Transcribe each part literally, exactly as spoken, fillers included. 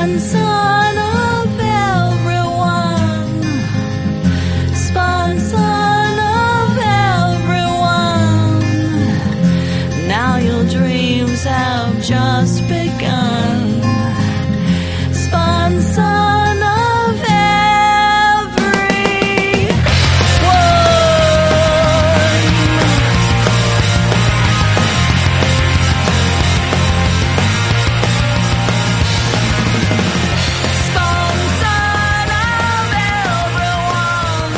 Spawn son of everyone. Spawn son of everyone. Now your dreams have just begun. Spawn son of every Spawn son of everyone.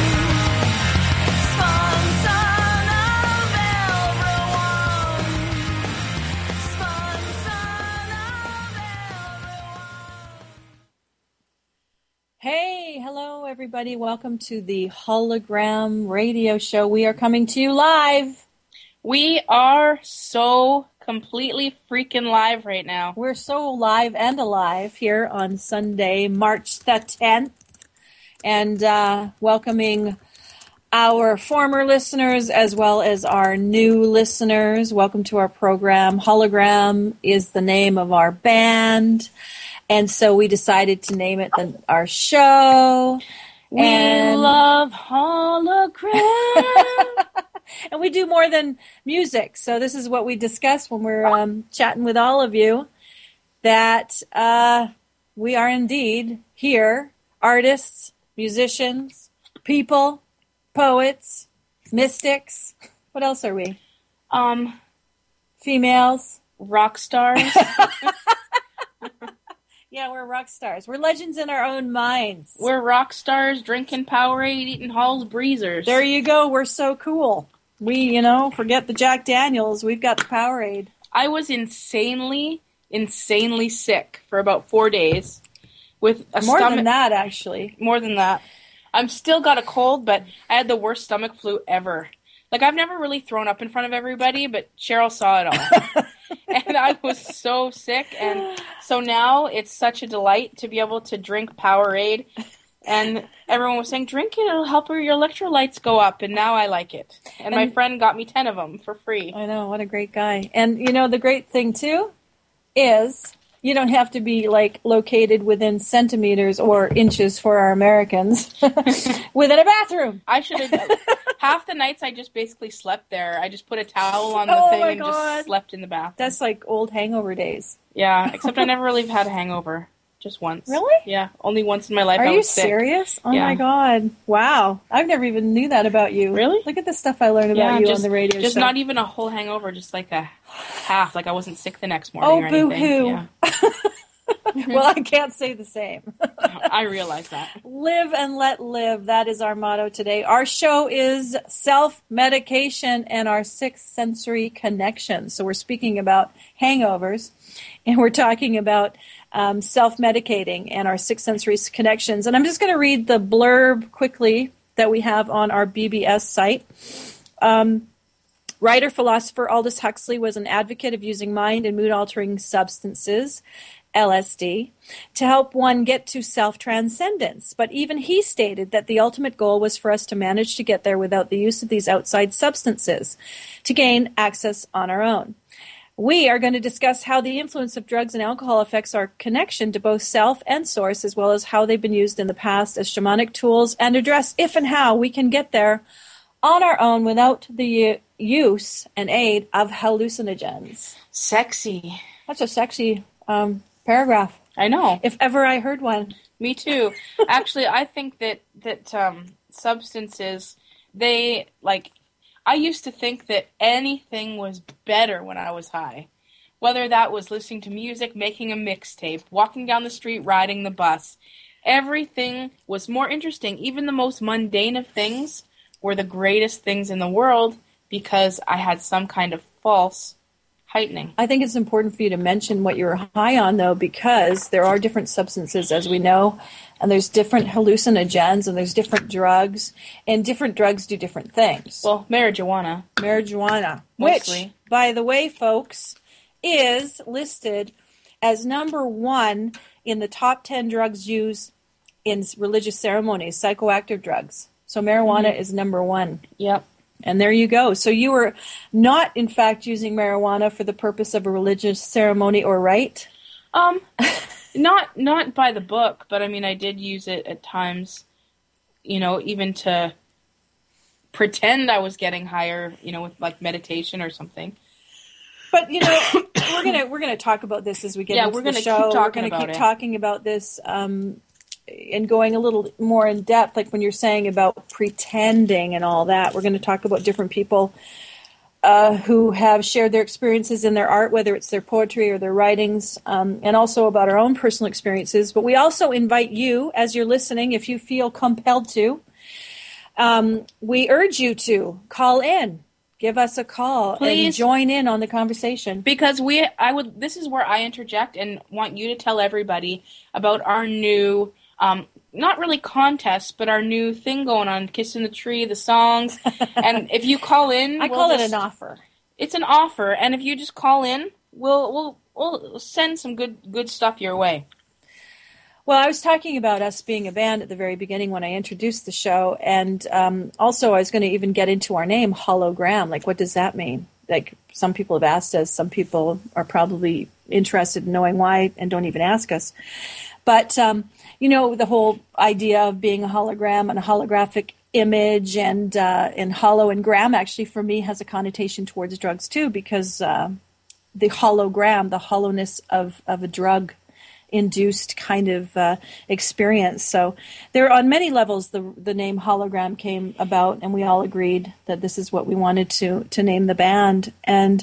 Spawn son of everyone. Spawn son of everyone. Hey, hello everybody. Welcome to the Hologram Radio Show. We are coming to you live. We are so completely freaking live right now. We're so live and alive here on Sunday, March the tenth, and uh, welcoming our former listeners as well as our new listeners. Welcome to our program. Hologram is the name of our band, and so we decided to name it the, our show. We And- love hologram. And we do more than music. So this is what we discuss when we're um, chatting with all of you, that uh, we are indeed here, artists, musicians, people, poets, mystics. What else are we? um, Females. rock stars. Yeah, we're rock stars. We're legends in our own minds. We're rock stars drinking Powerade, eating Hall's Breezers. There you go. We're so cool. We, you know, forget the Jack Daniels. We've got the Powerade. I was insanely, insanely sick for about four days with a More stomach. than that, actually. More than that. I'm still got a cold, but I had the worst stomach flu ever. Like, I've never really thrown up in front of everybody, but Cheryl saw it all. And I was so sick, and so now it's such a delight to be able to drink Powerade. And everyone was saying, drink it, it'll help your electrolytes go up, and now I like it. And, my And- friend got me ten of them for free. I know, what a great guy. And, you know, the great thing, too, is you don't have to be, like, located within centimeters or inches for our Americans within a bathroom. I should have, half the nights I just basically slept there. I just put a towel on the Oh thing my and God. just slept in the bathroom. That's like old hangover days. Yeah, except I never really had a hangover. Just once. Really? Yeah, only once in my life Are I you was sick. serious? Oh, Yeah. my God. Wow. I've never even knew that about you. Really? Look at the stuff I learned about Yeah, you just, on the radio just show. not even a whole hangover, just like a half, like I wasn't sick the next morning Oh, or anything. boo-hoo. Yeah. Well, I can't say the same. I realize that. Live and let live. That is our motto today. Our show is self-medication and our sixth sensory connection. So we're speaking about hangovers, and we're talking about um, self-medicating and our six sensory connections. And I'm just going to read the blurb quickly that we have on our B B S site. Um, Writer-philosopher Aldous Huxley was an advocate of using mind and mood-altering substances, L S D, to help one get to self-transcendence. But even he stated that the ultimate goal was for us to manage to get there without the use of these outside substances, to gain access on our own. We are going to discuss how the influence of drugs and alcohol affects our connection to both self and source, as well as how they've been used in the past as shamanic tools, and address if and how we can get there on our own without the use and aid of hallucinogens. Sexy. That's a sexy um, paragraph, I know. if ever I heard one. Me too. Actually, I think that, that um, substances, they, like, I used to think that anything was better when I was high. Whether that was listening to music, making a mixtape, walking down the street, riding the bus. Everything was more interesting. Even the most mundane of things were the greatest things in the world because I had some kind of false heightening. I think it's important for you to mention what you're high on, though, because there are different substances, as we know, and there's different hallucinogens, and there's different drugs, and different drugs do different things. Well, marijuana. Marijuana, Mostly. which, by the way, folks, is listed as number one in the top ten drugs used in religious ceremonies, psychoactive drugs. So marijuana Mm-hmm. is number one. Yep. And there you go. So you were not, in fact, using marijuana for the purpose of a religious ceremony or rite? Um, Not not by the book, but I mean, I did use it at times, you know, even to pretend I was getting higher, you know, with like meditation or something. But you know, we're gonna we're gonna talk about this as we get Yeah, into we're the gonna show. keep talking we're gonna about keep it. talking about this um, and going a little more in depth, like when you're saying about pretending and all that. We're going to talk about different people uh, who have shared their experiences in their art, whether it's their poetry or their writings, um, and also about our own personal experiences. But we also invite you, as you're listening, if you feel compelled to, um, we urge you to call in. Give us a call Please. And join in on the conversation. Because we, I would. This is where I interject and want you to tell everybody about our new, um, not really contest, but our new thing going on, Kissing the Tree, the songs. And if you call in, I we'll call just, it an offer. It's an offer, and if you just call in, we'll we'll we'll send some good good stuff your way. Well, I was talking about us being a band at the very beginning when I introduced the show, and um, also I was going to even get into our name, Hologram. Like, what does that mean? Like, some people have asked us. Some people are probably interested in knowing why and don't even ask us. But, um, you know, the whole idea of being a hologram and a holographic image and, uh, and hollow and gram actually for me has a connotation towards drugs too, because uh, the hologram, the hollowness of, of a drug induced kind of uh, experience. So there, on many levels, the the name Hologram came about, and we all agreed that this is what we wanted to to name the band. And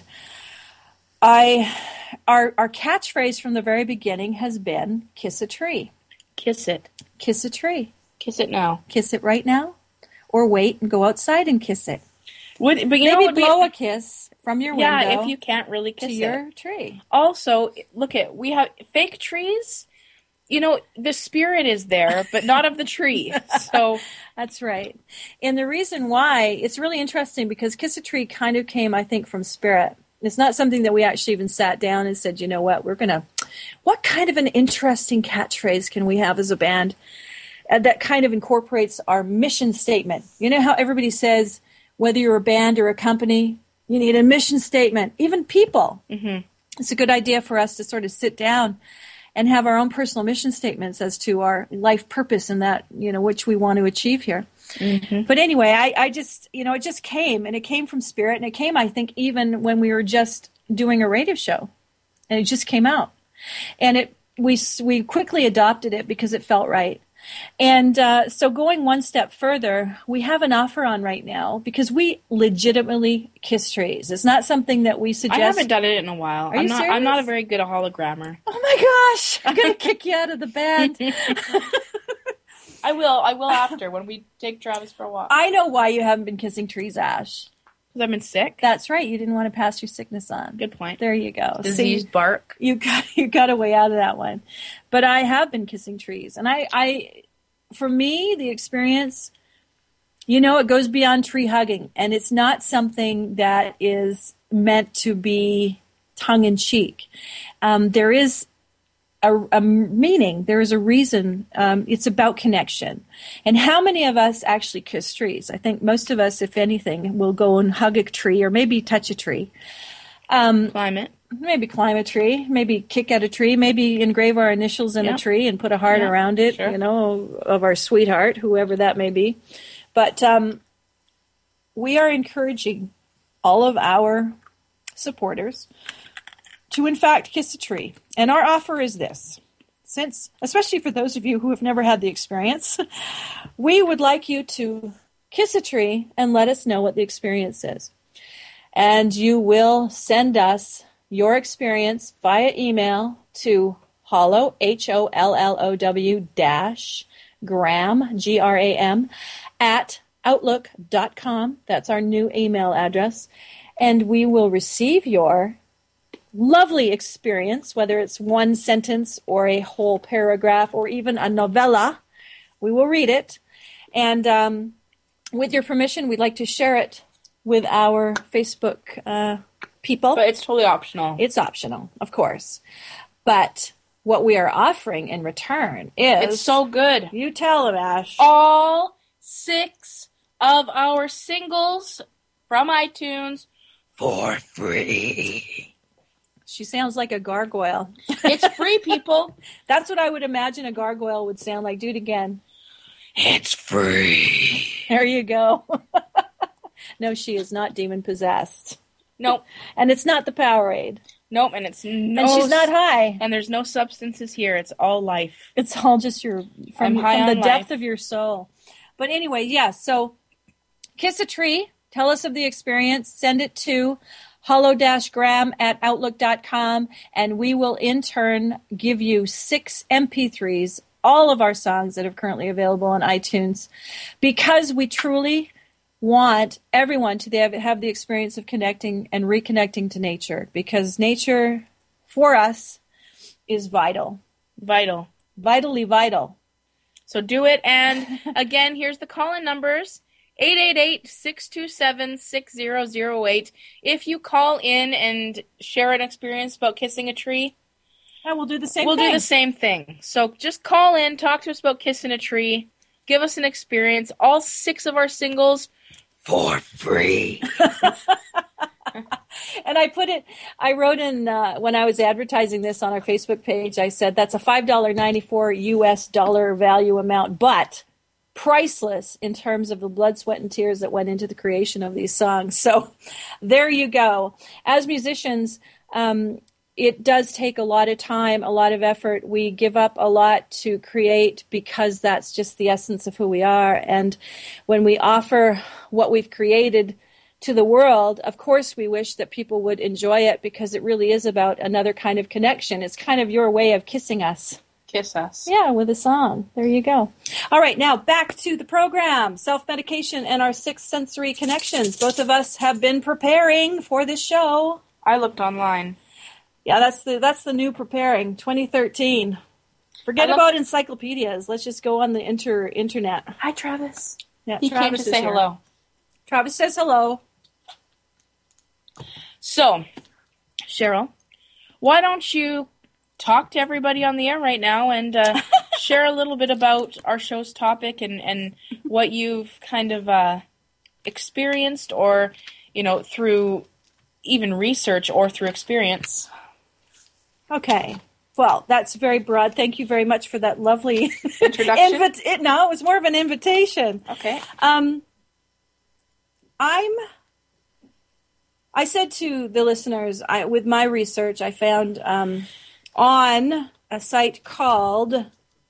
I, our our catchphrase from the very beginning has been "Kiss a tree." Kiss it. Kiss a tree. Kiss it now. Kiss it right now, or wait and go outside and kiss it. Would, but you Maybe know, blow we, a kiss from your yeah, window. if you can't really kiss to it. your tree. Also, look at we have fake trees. You know, the spirit is there, but not of the tree. So that's right. And the reason why, it's really interesting because Kiss a Tree kind of came, I think, from spirit. It's not something that we actually even sat down and said, you know what, we're going to, what kind of an interesting catchphrase can we have as a band uh, that kind of incorporates our mission statement? You know how everybody says, whether you're a band or a company, you need a mission statement. Even people. Mm-hmm. It's a good idea for us to sort of sit down and have our own personal mission statements as to our life purpose and that, you know, which we want to achieve here. Mm-hmm. But anyway, I, I just, you know, it just came, and it came from spirit, and it came, I think, even when we were just doing a radio show, and it just came out. And it we we quickly adopted it because it felt right. And uh, so going one step further, we have an offer on right now because we legitimately kiss trees. It's not something that we suggest. I haven't done it in a while. Are I'm you not. serious? I'm not a very good hologrammer. Oh my gosh! I'm gonna kick you out of the band. I will. I will after when we take Travis for a walk. I know why you haven't been kissing trees, Ash. Because I've been sick. That's right. You didn't want to pass your sickness on. Good point. There you go. Diseased See, bark. You got you got a way out of that one. But I have been kissing trees, and I, I, for me, the experience, you know, it goes beyond tree hugging, and it's not something that is meant to be tongue in cheek. Um, there is a, a meaning. There is a reason. Um, it's about connection. And how many of us actually kiss trees? I think most of us, if anything, will go and hug a tree or maybe touch a tree. Um, Climate. Maybe climb a tree, maybe kick at a tree, maybe engrave our initials in Yep. a tree and put a heart Yeah, around it, sure. you know, of our sweetheart, whoever that may be. But um, we are encouraging all of our supporters to, in fact, kiss a tree. And our offer is this. Since, especially for those of you who have never had the experience, we would like you to kiss a tree and let us know what the experience is. And you will send us your experience via email to hollow, H O L L O W, dash, gram, G R A M, at outlook dot com. That's our new email address. And we will receive your lovely experience, whether it's one sentence or a whole paragraph or even a novella. We will read it. And um, with your permission, we'd like to share it with our Facebook uh, people. But it's totally optional. It's optional, of course. But what we are offering in return is... It's so good. You tell them, Ash. All six of our singles from iTunes for free. She sounds like a gargoyle. It's free, people. That's what I would imagine a gargoyle would sound like. Do it again. It's free. There you go. No, she is not demon-possessed. Nope. And it's not the Powerade. Nope, and it's no... And she's not high. And there's no substances here. It's all life. It's all just your... From, I'm high from on the depth life. of your soul. But anyway, yes, yeah, so kiss a tree. Tell us of the experience. Send it to hollow-gram at outlook dot com, and we will in turn give you six M P threes, all of our songs that are currently available on iTunes, because we truly want everyone to have, have the experience of connecting and reconnecting to nature, because nature, for us, is vital. Vital. Vitally vital. So do it, and again, here's the call-in numbers. eight eight eight, six two seven, six zero zero eight. If you call in and share an experience about kissing a tree, I will do the same we'll thing. do the same thing. So just call in, talk to us about kissing a tree, give us an experience. All six of our singles for free. And I put it, I wrote in, uh, when I was advertising this on our Facebook page, I said that's a five dollars and ninety-four cents U S dollar value amount, but priceless in terms of the blood, sweat, and tears that went into the creation of these songs. So there you go. As musicians, um, it does take a lot of time, a lot of effort. We give up a lot to create because that's just the essence of who we are. And when we offer what we've created to the world, of course we wish that people would enjoy it, because it really is about another kind of connection. It's kind of your way of kissing us. Kiss us. Yeah, with a song. There you go. All right, now back to the program. Self-medication and our six sensory connections. Both of us have been preparing for this show. I looked online. Yeah, that's the that's the new preparing, twenty thirteen. Forget look- about encyclopedias. Let's just go on the inter internet. Hi, Travis. Yeah, He Travis came to is say here. hello. Travis says hello. So, Cheryl, why don't you talk to everybody on the air right now and uh, share a little bit about our show's topic and, and what you've kind of uh, experienced, or, you know, through even research or through experience. Okay. Well, that's very broad. Thank you very much for that lovely Introduction? Invit- it, no, it was more of an invitation. Okay. Um, I'm. I said to the listeners, I, with my research, I found um, on a site called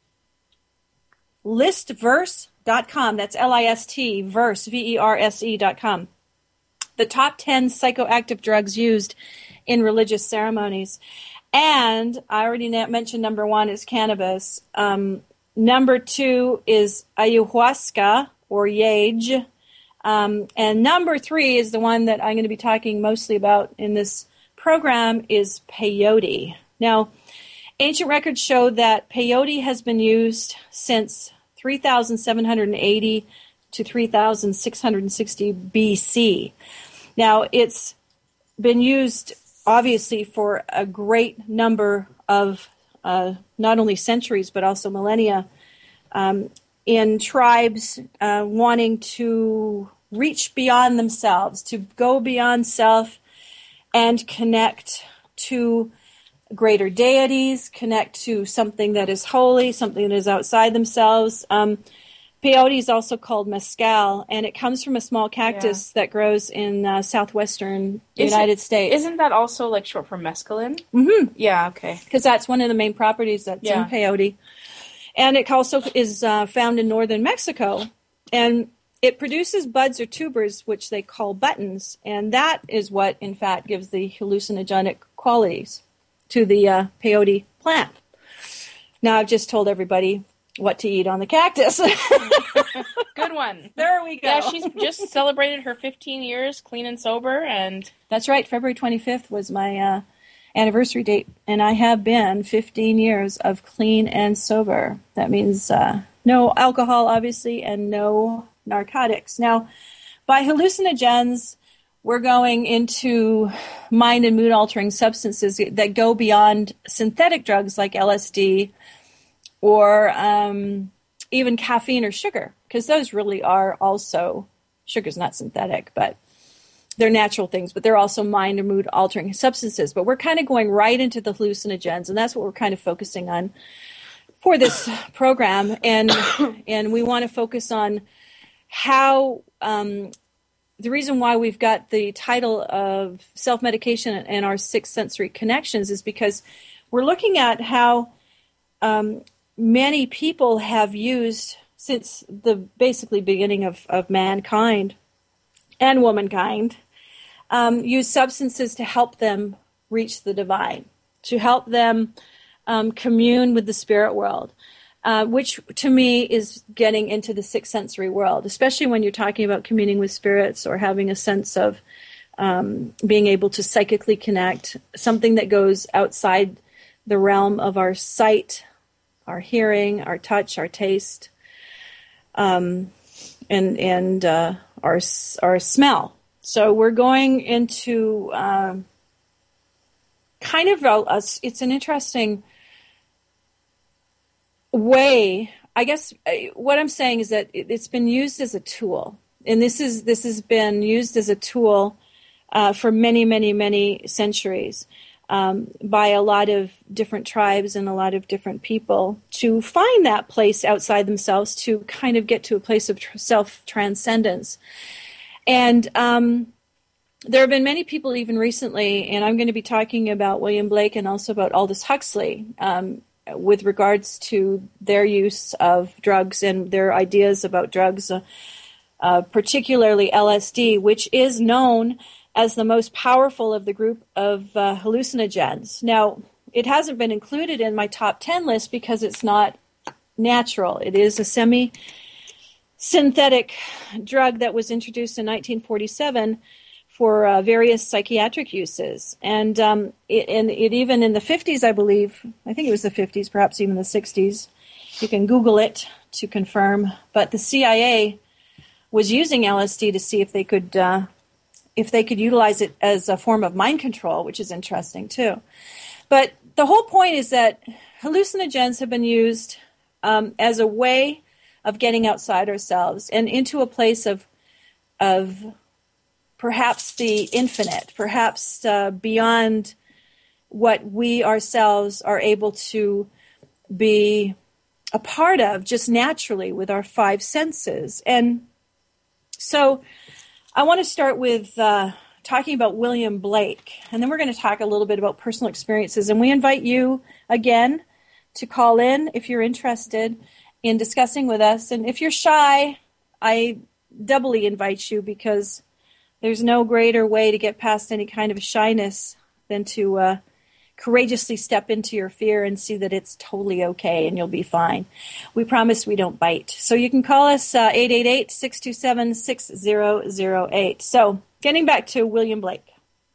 list verse dot com. That's L I S T, verse, V E R S E dot com. The top ten psychoactive drugs used in religious ceremonies. And I already na- mentioned number one is cannabis. Um, number two is ayahuasca, or yage. Um, and number three is the one that I'm going to be talking mostly about in this program, is peyote. Now, ancient records show that peyote has been used since three thousand seven hundred eighty to three thousand six hundred sixty B C. Now, it's been used, obviously, for a great number of uh, not only centuries, but also millennia, um, in tribes uh, wanting to reach beyond themselves, to go beyond self and connect to greater deities, connect to something that is holy, something that is outside themselves. Um, peyote is also called mescal, and it comes from a small cactus yeah. that grows in uh, southwestern Is United it, States. Isn't that also like short for mescaline? Mm-hmm. Yeah, okay. Because that's one of the main properties that's yeah. in peyote. And it also is uh, found in northern Mexico. And it produces buds or tubers, which they call buttons. And that is what, in fact, gives the hallucinogenic qualities to the uh, peyote plant. Now, I've just told everybody what to eat on the cactus. Good one. There we go. Yeah, she's just celebrated her fifteen years clean and sober. And that's right. February twenty-fifth was my uh, anniversary date. And I have been fifteen years of clean and sober. That means uh, no alcohol, obviously, and no narcotics. Now, by hallucinogens, we're going into mind and mood-altering substances that go beyond synthetic drugs like L S D or um, even caffeine or sugar, because those really are also, sugar's not synthetic, but they're natural things, but they're also mind or mood altering substances. But we're kind of going right into the hallucinogens, and that's what we're kind of focusing on for this program. And and we want to focus on how um, the reason why we've got the title of self-medication and our six sensory connections is because we're looking at how um, many people have used since the basically beginning of, of mankind and womankind, um, use substances to help them reach the divine, to help them um, commune with the spirit world, uh, which to me is getting into the sixth sensory world, especially when you're talking about communing with spirits or having a sense of um, being able to psychically connect, something that goes outside the realm of our sight, our hearing, our touch, our taste, um, and and uh, our our smell. So we're going into uh, kind of a, a, it's an interesting way. I guess what I'm saying is that it, it's been used as a tool, and this is this has been used as a tool uh, for many, many, many centuries. Um, by a lot of different tribes and a lot of different people to find that place outside themselves, to kind of get to a place of tr- self-transcendence. And um, there have been many people even recently, and I'm going to be talking about William Blake and also about Aldous Huxley um, with regards to their use of drugs and their ideas about drugs, uh, uh, particularly L S D, which is known as the most powerful of the group of uh, hallucinogens. Now, it hasn't been included in my top ten list because it's not natural. It is a semi-synthetic drug that was introduced in nineteen forty-seven for uh, various psychiatric uses. And um, it, and it even in the fifties, I believe, I think it was the fifties, perhaps even the sixties, you can Google it to confirm, but the C I A was using L S D to see if they could... Uh, if they could utilize it as a form of mind control, which is interesting too. But the whole point is that hallucinogens have been used um, as a way of getting outside ourselves and into a place of of perhaps the infinite, perhaps uh, beyond what we ourselves are able to be a part of just naturally with our five senses. And so I want to start with uh, talking about William Blake, and then we're going to talk a little bit about personal experiences. And we invite you, again, to call in if you're interested in discussing with us. And if you're shy, I doubly invite you, because there's no greater way to get past any kind of shyness than to uh, courageously step into your fear and see that it's totally okay and you'll be fine. We promise we don't bite. So you can call us uh, eight eight eight, six two seven, six zero zero eight. So getting back to William Blake.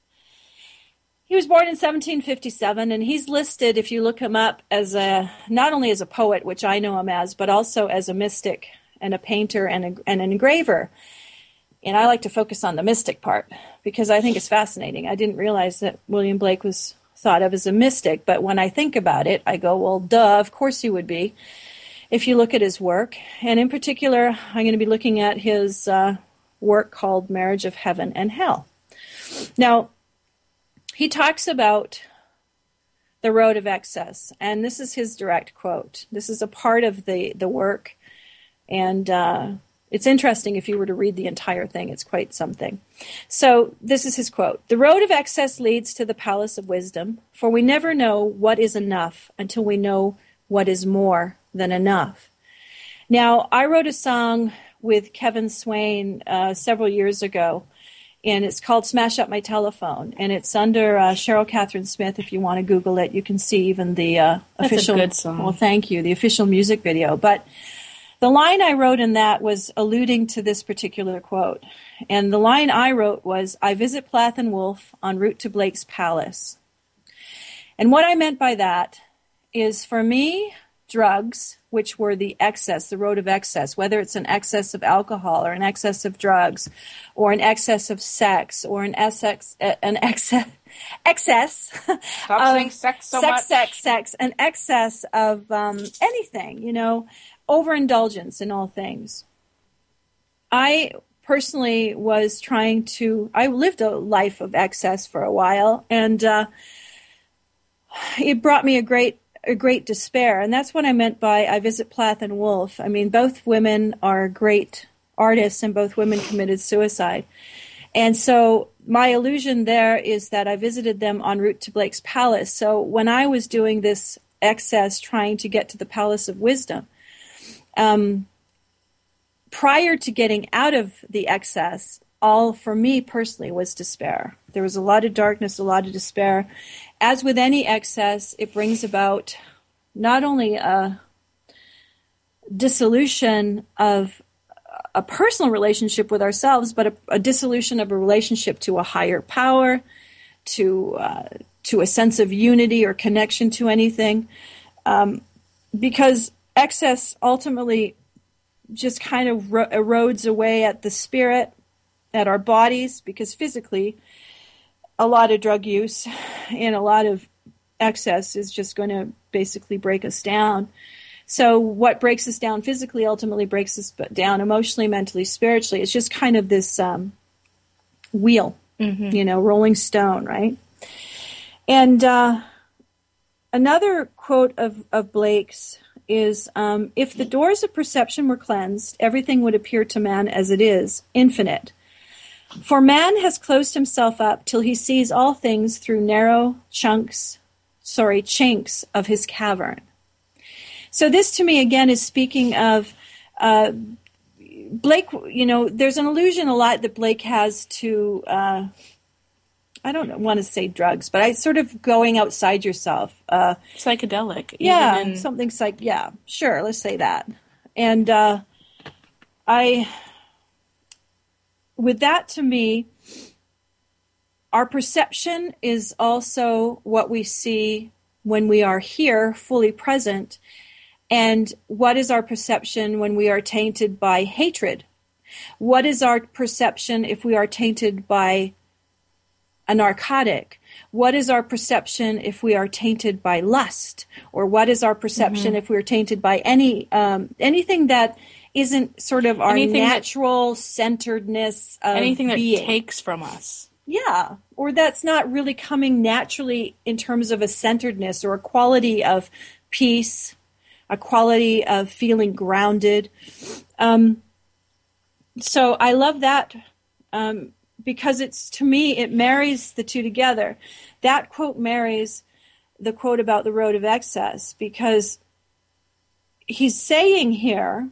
He was born in seventeen fifty-seven, and he's listed, if you look him up, as a not only as a poet, which I know him as, but also as a mystic and a painter and, a, and an engraver. And I like to focus on the mystic part because I think it's fascinating. I didn't realize that William Blake was thought of as a mystic, but when I think about it, I go, well, duh, of course he would be, if you look at his work. And in particular, I'm going to be looking at his uh, work called Marriage of Heaven and Hell. Now, he talks about the road of excess, and this is his direct quote. This is a part of the, the work, and uh, it's interesting if you were to read the entire thing. It's quite something. So this is his quote. "The road of excess leads to the palace of wisdom, for we never know what is enough until we know what is more than enough." Now, I wrote a song with Kevin Swain uh, several years ago, and it's called Smash Up My Telephone, and it's under uh, Cheryl Catherine Smith. If you want to Google it, you can see even the uh, official... That's a good song. Well, thank you. The official music video. But the line I wrote in that was alluding to this particular quote. And the line I wrote was, "I visit Plath and Wolf en route to Blake's Palace." And what I meant by that is, for me, drugs, which were the excess, the road of excess, whether it's an excess of alcohol or an excess of drugs or an excess of sex or an excess, an excess, excess Stop of saying sex so sex, much. sex, sex, an excess of um, anything, you know, overindulgence in all things. I personally was trying to, I lived a life of excess for a while, and uh, it brought me a great a great despair. And that's what I meant by I visit Plath and Wolf. I mean, both women are great artists, and both women committed suicide. And so my illusion there is that I visited them en route to Blake's Palace. So when I was doing this excess, trying to get to the Palace of Wisdom, um, prior to getting out of the excess, all for me personally was despair. There was a lot of darkness, a lot of despair. As with any excess, it brings about not only a dissolution of a personal relationship with ourselves, but a, a dissolution of a relationship to a higher power, to uh, to a sense of unity or connection to anything. Um, because excess ultimately just kind of ro- erodes away at the spirit, at our bodies, because physically a lot of drug use and a lot of excess is just going to basically break us down. So what breaks us down physically ultimately breaks us down emotionally, mentally, spiritually. It's just kind of this um, wheel, mm-hmm. you know, rolling stone, right? And uh, another quote of, of Blake's is, um, if the doors of perception were cleansed, everything would appear to man as it is, infinite. For man has closed himself up till he sees all things through narrow chunks, sorry, chinks of his cavern. So this to me, again, is speaking of uh, Blake, you know, there's an illusion a lot that Blake has to, uh, I don't want to say drugs, but I sort of going outside yourself. Uh, Psychedelic. Yeah, even in... something psych, yeah, sure, let's say that. And uh, I, with that to me, our perception is also what we see when we are here, fully present. And what is our perception when we are tainted by hatred? What is our perception if we are tainted by a narcotic? What is our perception if we are tainted by lust? Or what is our perception mm-hmm. if we are tainted by any um, anything that isn't sort of our anything natural that, centeredness of anything that being. Takes from us? Yeah, or that's not really coming naturally in terms of a centeredness or a quality of peace, a quality of feeling grounded. Um, so I love that um, because it's, to me, it marries the two together. That quote marries the quote about the road of excess, because he's saying here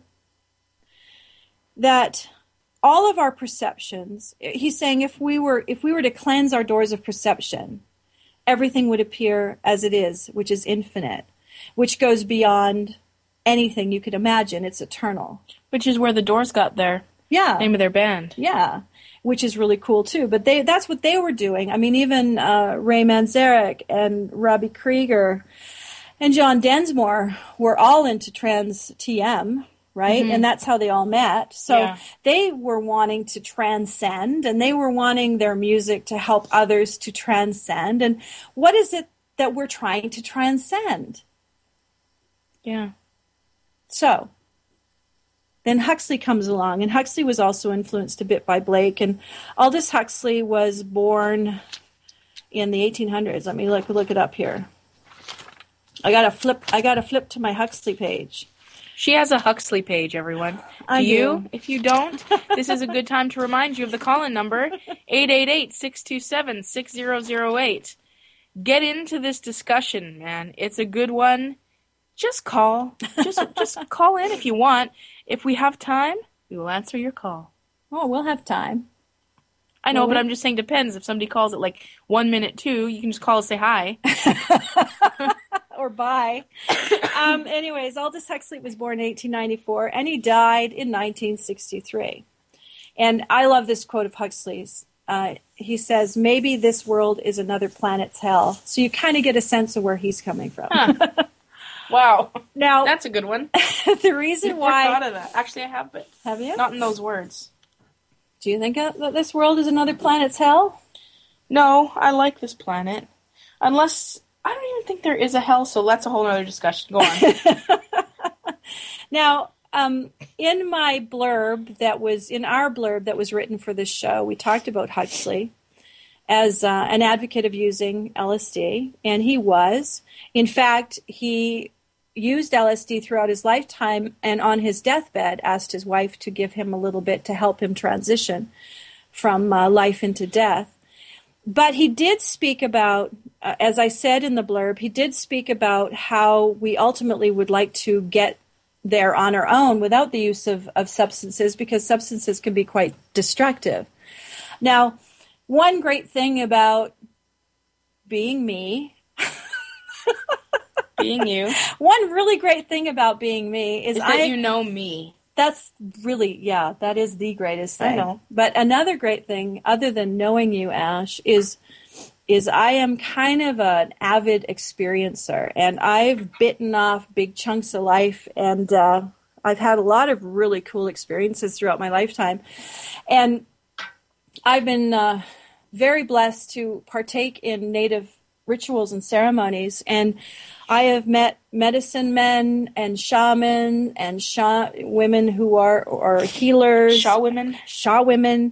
that all of our perceptions, he's saying if we were if we were to cleanse our doors of perception, everything would appear as it is, which is infinite, which goes beyond anything you could imagine. It's eternal. Which is where the Doors got their yeah. name of their band. Yeah, which is really cool too. But they that's what they were doing. I mean, even uh, Ray Manzarek and Robbie Krieger and John Densmore were all into trans T M, right? Mm-hmm. And that's how they all met. So yeah. they were wanting to transcend, and they were wanting their music to help others to transcend. And what is it that we're trying to transcend? Yeah. So then Huxley comes along, and Huxley was also influenced a bit by Blake. And Aldous Huxley was born in the eighteen hundreds. Let me look look it up here. I got to flip. I got to flip to my Huxley page. She has a Huxley page, everyone. I do you? do. If you don't, this is a good time to remind you of the call-in number, eight eight eight, six two seven, six zero zero eight. Get into this discussion, man. It's a good one. Just call. Just just call in if you want. If we have time, we will answer your call. Oh, we'll have time. I know, will but we? I'm just saying depends. If somebody calls at like one minute two, you can just call and say hi. Or bye. um, anyways, Aldous Huxley was born in eighteen ninety-four, and he died in nineteen sixty-three. And I love this quote of Huxley's. Uh, he says, maybe this world is another planet's hell. So you kind of get a sense of where he's coming from. Huh. Wow. Now, that's a good one. The reason I've why... never thought of that. Actually, I have, but have you? Not in those words. Do you think that this world is another planet's hell? No, I like this planet. Unless... I don't even think there is a hell, so that's a whole other discussion. Go on. Now, Um, in my blurb that was, in our blurb that was written for this show, we talked about Huxley as uh, an advocate of using L S D, and he was. In fact, he used L S D throughout his lifetime, and on his deathbed asked his wife to give him a little bit to help him transition from uh, life into death. But he did speak about, uh, as I said in the blurb, he did speak about how we ultimately would like to get there on our own without the use of, of substances, because substances can be quite destructive. Now, one great thing about being me, being you, one really great thing about being me is, is that I, you know me. That's really, yeah, that is the greatest thing. I know. But another great thing, other than knowing you, Ash, is is I am kind of an avid experiencer, and I've bitten off big chunks of life, and uh, I've had a lot of really cool experiences throughout my lifetime. And I've been uh, very blessed to partake in Native rituals and ceremonies, and I have met medicine men and shaman and sha- women who are, are healers. Shaw women. Shaw women.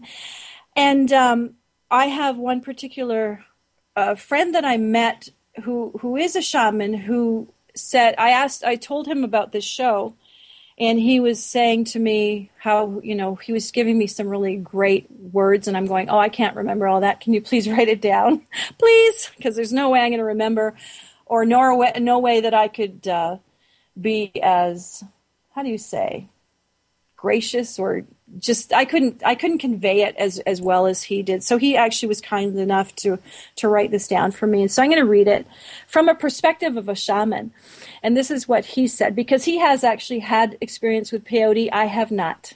And um, I have one particular uh, friend that I met who who is a shaman who said, I asked, I told him about this show, and he was saying to me how, you know, he was giving me some really great words, and I'm going, oh, I can't remember all that. Can you please write it down? Please? Because there's no way I'm going to remember, or nor way, no way that I could uh, be as, how do you say, gracious, or just, I couldn't I couldn't convey it as, as well as he did. So he actually was kind enough to, to write this down for me. And so I'm going to read it from a perspective of a shaman. And this is what he said, because he has actually had experience with peyote. I have not.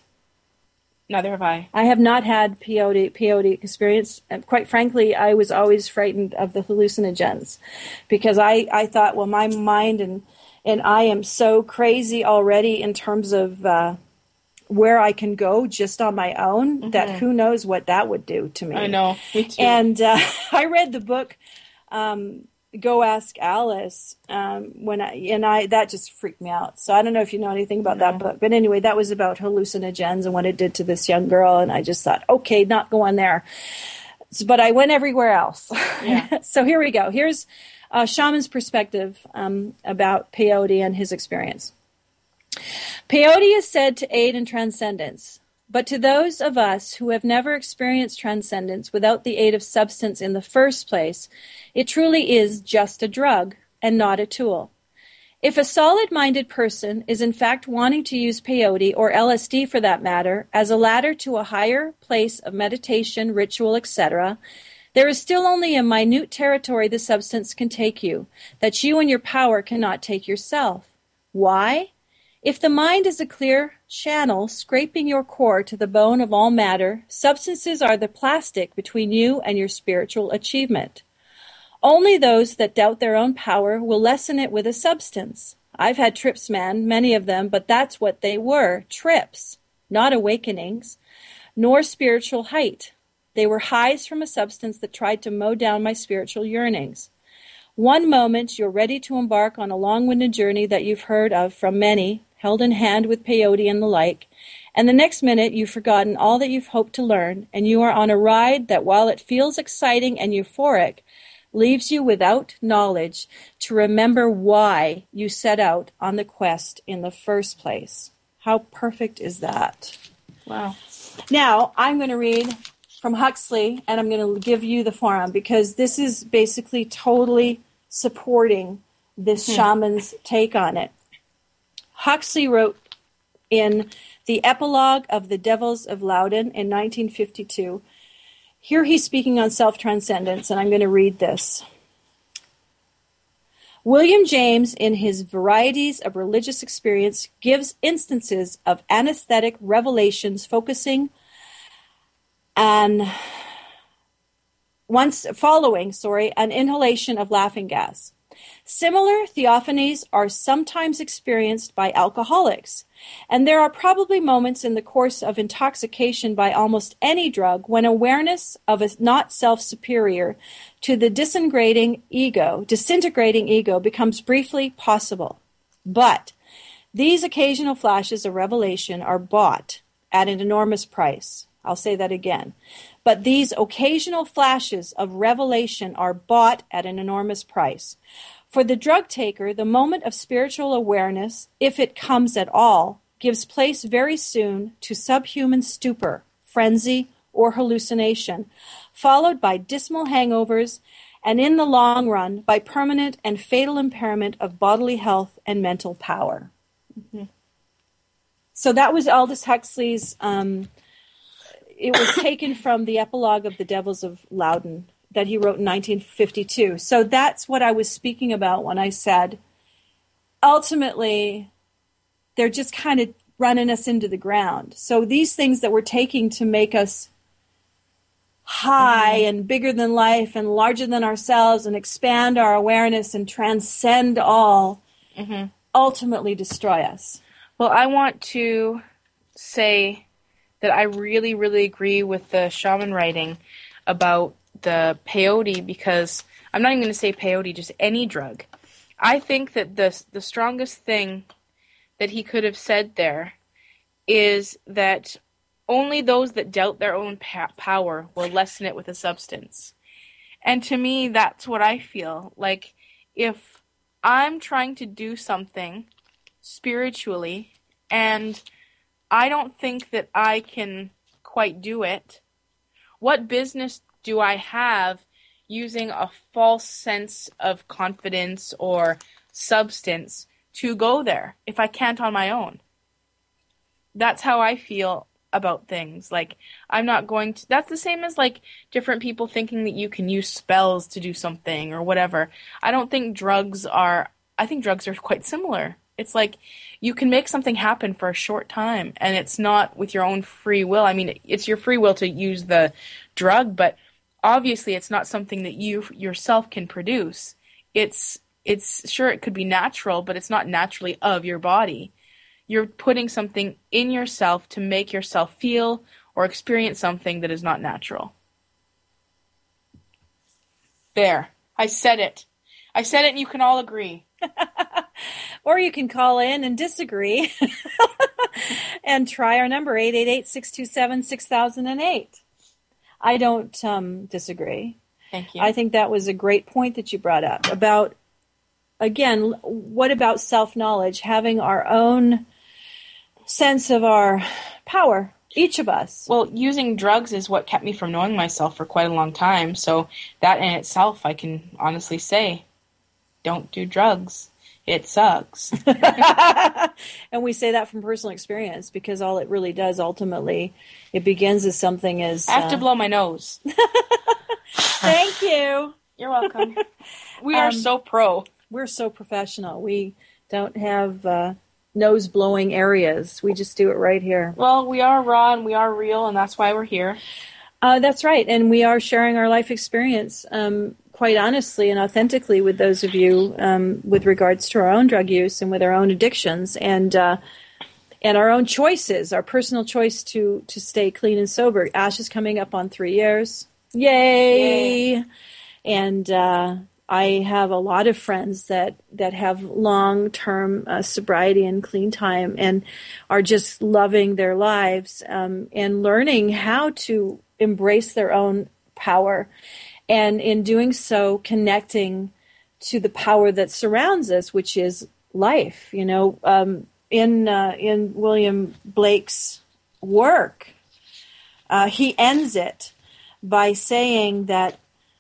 Neither have I. I have not had peyote, peyote experience. And quite frankly, I was always frightened of the hallucinogens, because I, I thought, well, my mind and, and I am so crazy already in terms of uh, where I can go just on my own, mm-hmm. that who knows what that would do to me. I know, me too. And uh, I read the book, um, Go Ask Alice, um, when I, and I, that just freaked me out. So I don't know if you know anything about no. that book, but anyway, that was about hallucinogens and what it did to this young girl. And I just thought, okay, not going there. So, but I went everywhere else. Yeah. So here we go. Here's a shaman's perspective um, about peyote and his experience. Peyote is said to aid in transcendence. But to those of us who have never experienced transcendence without the aid of substance in the first place, it truly is just a drug and not a tool. If a solid-minded person is in fact wanting to use peyote, or L S D for that matter, as a ladder to a higher place of meditation, ritual, et cetera, there is still only a minute territory the substance can take you, that you and your power cannot take yourself. Why? If the mind is a clear channel scraping your core to the bone of all matter, substances are the plastic between you and your spiritual achievement. Only those that doubt their own power will lessen it with a substance. I've had trips, man, many of them, but that's what they were, trips, not awakenings, nor spiritual height. They were highs from a substance that tried to mow down my spiritual yearnings. One moment you're ready to embark on a long-winded journey that you've heard of from many, held in hand with peyote and the like, and the next minute you've forgotten all that you've hoped to learn, and you are on a ride that, while it feels exciting and euphoric, leaves you without knowledge to remember why you set out on the quest in the first place. How perfect is that? Wow. Now, I'm going to read from Huxley, and I'm going to give you the forum, because this is basically totally supporting this hmm. shaman's take on it. Huxley wrote in the epilogue of The Devils of Loudon in nineteen fifty-two. Here he's speaking on self-transcendence, and I'm going to read this. William James, in his Varieties of Religious Experience, gives instances of anesthetic revelations focusing on once following, sorry, an inhalation of laughing gas. Similar theophanies are sometimes experienced by alcoholics, and there are probably moments in the course of intoxication by almost any drug when awareness of a not self-superior to the disintegrating ego, disintegrating ego becomes briefly possible. But These occasional flashes of revelation are bought at an enormous price. I'll say that again. But these occasional flashes of revelation are bought at an enormous price. For the drug taker, the moment of spiritual awareness, if it comes at all, gives place very soon to subhuman stupor, frenzy, or hallucination, followed by dismal hangovers, and in the long run, by permanent and fatal impairment of bodily health and mental power. Mm-hmm. So that was Aldous Huxley's, um, it was taken from the epilogue of The Devils of Loudon that he wrote in nineteen fifty-two. So that's what I was speaking about when I said, ultimately, they're just kind of running us into the ground. So these things that we're taking to make us high mm-hmm. and bigger than life and larger than ourselves and expand our awareness and transcend all, mm-hmm. ultimately destroy us. Well, I want to say that I really, really agree with the shaman writing about the peyote, because I'm not even going to say peyote, just any drug. I think that the the strongest thing that he could have said there is that only those that doubt their own pa- power will lessen it with a substance. And to me, that's what I feel. Like, if I'm trying to do something spiritually and I don't think that I can quite do it, what business do I have using a false sense of confidence or substance to go there if I can't on my own? That's how I feel about things. Like, I'm not going to, that's the same as like different people thinking that you can use spells to do something or whatever. I don't think drugs are, I think drugs are quite similar. It's like you can make something happen for a short time, and it's not with your own free will. I mean, it's your free will to use the drug, but obviously it's not something that you yourself can produce. It's, it's sure it could be natural, but it's not naturally of your body. You're putting something in yourself to make yourself feel or experience something that is not natural. There. I said it. I said it and you can all agree. Or you can call in and disagree and try our number, eight eight eight, six two seven, six thousand eight. I don't um, disagree. Thank you. I think that was a great point that you brought up about, again, what about self-knowledge, having our own sense of our power, each of us. Well, using drugs is what kept me from knowing myself for quite a long time, so that in itself, I can honestly say, don't do drugs. It sucks. And we say that from personal experience, because all it really does ultimately, it begins as something as... I have uh, to blow my nose. Thank you. You're welcome. We are um, so pro. We're so professional. We don't have uh, nose-blowing areas. We just do it right here. Well, we are raw and we are real, and that's why we're here. Uh, that's right. And we are sharing our life experience um, quite honestly and authentically with those of you um, with regards to our own drug use and with our own addictions and uh, and our own choices, our personal choice to, to stay clean and sober. Ash is coming up on three years. Yay! Yay. And uh, I have a lot of friends that, that have long-term uh, sobriety and clean time and are just loving their lives um, and learning how to embrace their own power, and in doing so, connecting to the power that surrounds us, which is life. You know, um, in uh, in William Blake's work, uh, he ends it by saying that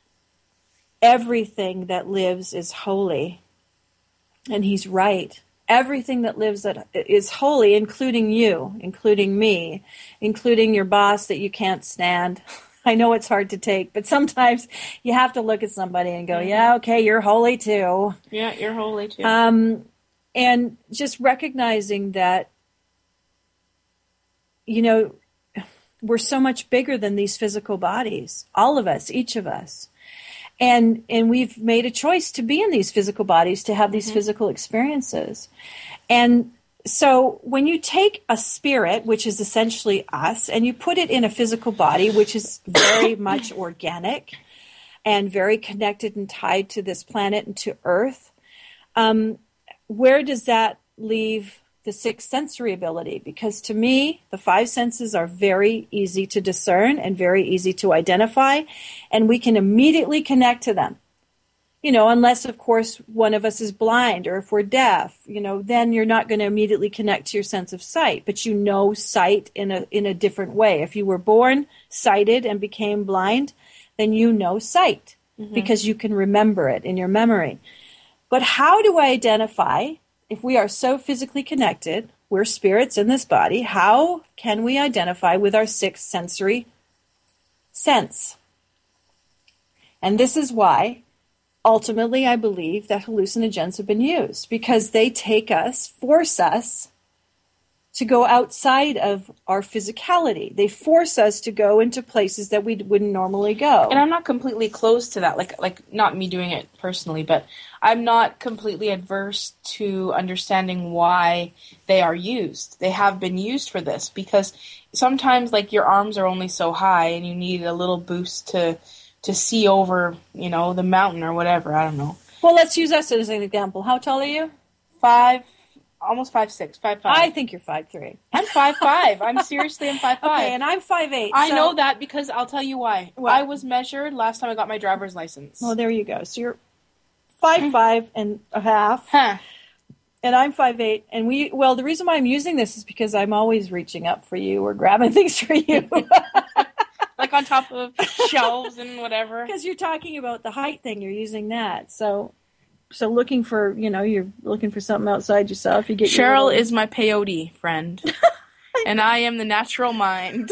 everything that lives is holy, and he's right. Everything that lives that is holy, including you, including me, including your boss that you can't stand. I know it's hard to take, but sometimes you have to look at somebody and go, mm-hmm. yeah, okay, you're holy too. Yeah, you're holy too. Um, and just recognizing that, you know, we're so much bigger than these physical bodies, all of us, each of us. And and we've made a choice to be in these physical bodies, to have these mm-hmm. physical experiences. And so when you take a spirit, which is essentially us, and you put it in a physical body, which is very much organic and very connected and tied to this planet and to Earth, um, where does that leave the sixth sensory ability, because to me, the five senses are very easy to discern and very easy to identify, and we can immediately connect to them. You know, unless, of course, one of us is blind or if we're deaf, you know, then you're not going to immediately connect to your sense of sight, but you know sight in a in a different way. If you were born sighted and became blind, then you know sight mm-hmm. because you can remember it in your memory. But how do I identify, if we are so physically connected, we're spirits in this body, how can we identify with our sixth sensory sense? And this is why, ultimately, I believe that hallucinogens have been used, because they take us, force us to go outside of our physicality. They force us to go into places that we wouldn't normally go. And I'm not completely closed to that, like like not me doing it personally, but I'm not completely adverse to understanding why they are used. They have been used for this, because sometimes, like, your arms are only so high and you need a little boost to to see over, you know, the mountain or whatever. I don't know. Well, let's use us as an example. How tall are you? Five, almost five six, five five. I think you're five three. I'm five five. I'm seriously, I'm five five. Okay, and I'm five eight. I so... know that because I'll tell you why. What? I was measured last time I got my driver's license. Well, there you go. So you're five five and a half. Huh. And I'm five eight. And we, well, the reason why I'm using this is because I'm always reaching up for you or grabbing things for you. Like on top of shelves and whatever. Because you're talking about the height thing, you're using that. So, so looking for, you know, you're looking for something outside yourself. You get Cheryl little... is my peyote friend, and I am the natural mind.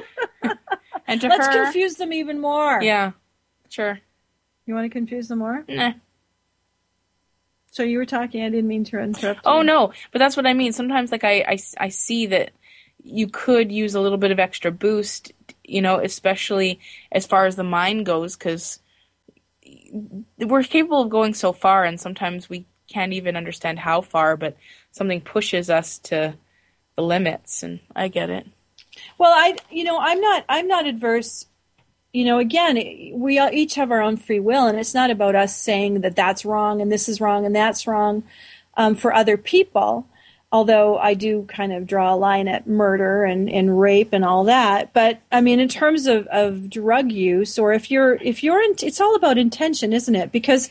And to Let's her, confuse them even more. Yeah, sure. You want to confuse them more? Nah. So you were talking. I didn't mean to interrupt you. Oh no, but that's what I mean. Sometimes, like I, I, I see that you could use a little bit of extra boost, you know, especially as far as the mind goes, because we're capable of going so far, and sometimes we can't even understand how far, but something pushes us to the limits, and I get it. Well, I, you know, I'm not, I'm not adverse. You know, again, we each have our own free will, and it's not about us saying that that's wrong and this is wrong and that's wrong um, for other people. Although I do kind of draw a line at murder and, and rape and all that. But I mean, in terms of, of drug use, or if you're, if you're, in, it's all about intention, isn't it? Because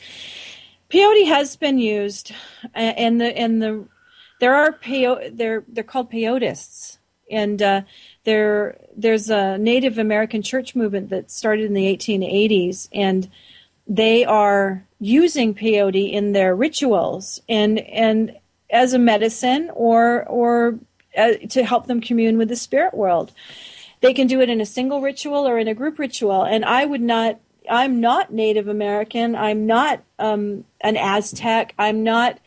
peyote has been used, and the, and the, there are peyote, they're, they're called peyotists. And uh, there, there's a Native American church movement that started in the eighteen eighties, and they are using peyote in their rituals and, and, as a medicine or or uh, to help them commune with the spirit world. They can do it in a single ritual or in a group ritual. And I would not, I'm not Native American. I'm not um, an Aztec. I'm not,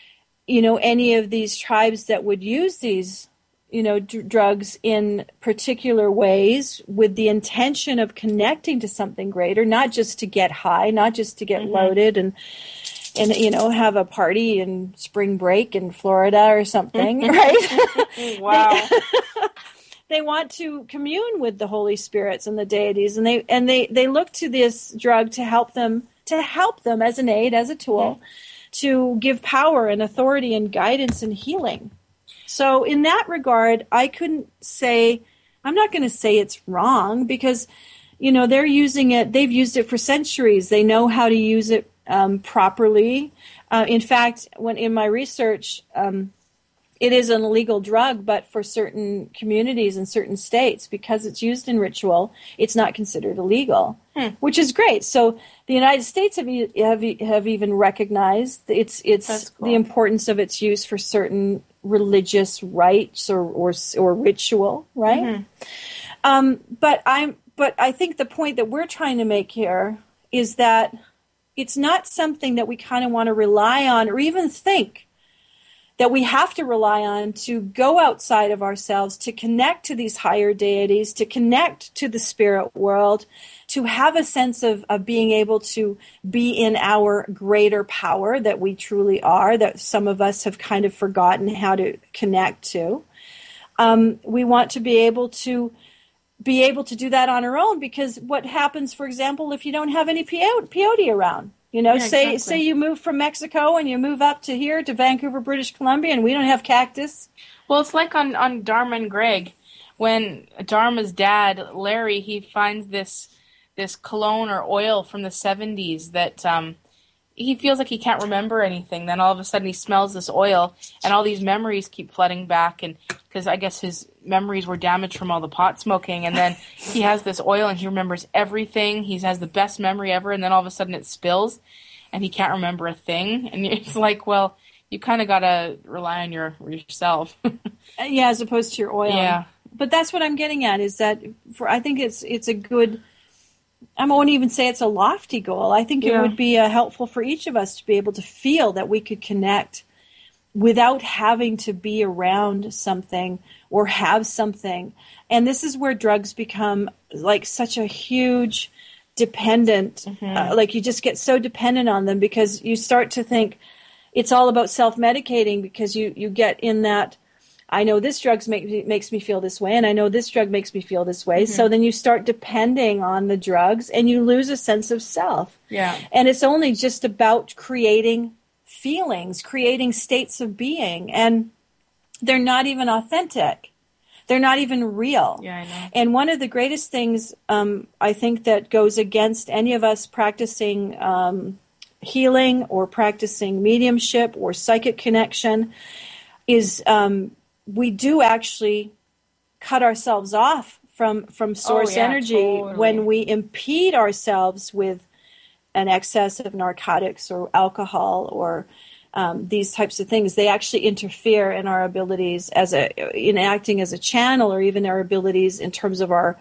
you know, any of these tribes that would use these, you know, d- drugs in particular ways with the intention of connecting to something greater, not just to get high, not just to get mm-hmm. loaded and, and, you know, have a party in spring break in Florida or something, right? Wow. They, they want to commune with the Holy Spirits and the deities, and they and they, they look to this drug to help them to help them as an aid, as a tool, mm-hmm. to give power and authority and guidance and healing. So in that regard, I couldn't say, I'm not going to say it's wrong, because, you know, they're using it, they've used it for centuries. They know how to use it Um, properly. Uh, in fact, when in my research, um, it is an illegal drug, but for certain communities in certain states, because it's used in ritual, it's not considered illegal, hmm. which is great. So the United States have have, have even recognized its its cool. the importance of its use for certain religious rites or or, or ritual, right? Mm-hmm. Um, but I'm but I think the point that we're trying to make here is that it's not something that we kind of want to rely on or even think that we have to rely on to go outside of ourselves, to connect to these higher deities, to connect to the spirit world, to have a sense of, of being able to be in our greater power that we truly are, that some of us have kind of forgotten how to connect to. Um, we want to be able to be able to do that on our own, because what happens, for example, if you don't have any peyote, peyote around? You know, Yeah, say exactly. say you move from Mexico and you move up to here to Vancouver, British Columbia, and we don't have cactus. Well, it's like on, on Dharma and Greg. When Dharma's dad, Larry, he finds this this cologne or oil from the seventies that um, he feels like he can't remember anything. Then all of a sudden he smells this oil, and all these memories keep flooding back. And because I guess his memories were damaged from all the pot smoking, and then he has this oil and he remembers everything. He has the best memory ever, and then all of a sudden it spills, and he can't remember a thing. And it's like, well, you kind of gotta rely on your yourself. Yeah, as opposed to your oil. Yeah. But that's what I'm getting at is that for I think it's it's a good. I won't even say it's a lofty goal. I think Yeah. it would be uh, helpful for each of us to be able to feel that we could connect without having to be around something or have something. And this is where drugs become like such a huge dependent, Mm-hmm. uh, like you just get so dependent on them because you start to think it's all about self-medicating because you, you get in that, I know this drug make me, makes me feel this way, and I know this drug makes me feel this way. Mm-hmm. So then you start depending on the drugs, and you lose a sense of self. Yeah. And it's only just about creating feelings, creating states of being, and they're not even authentic. They're not even real. Yeah, I know. And one of the greatest things um, I think that goes against any of us practicing um, healing or practicing mediumship or psychic connection is um, we do actually cut ourselves off from, from source Oh, yeah, energy totally. when we impede ourselves with an excess of narcotics or alcohol or um, these types of things. They actually interfere in our abilities as a in acting as a channel, or even our abilities in terms of our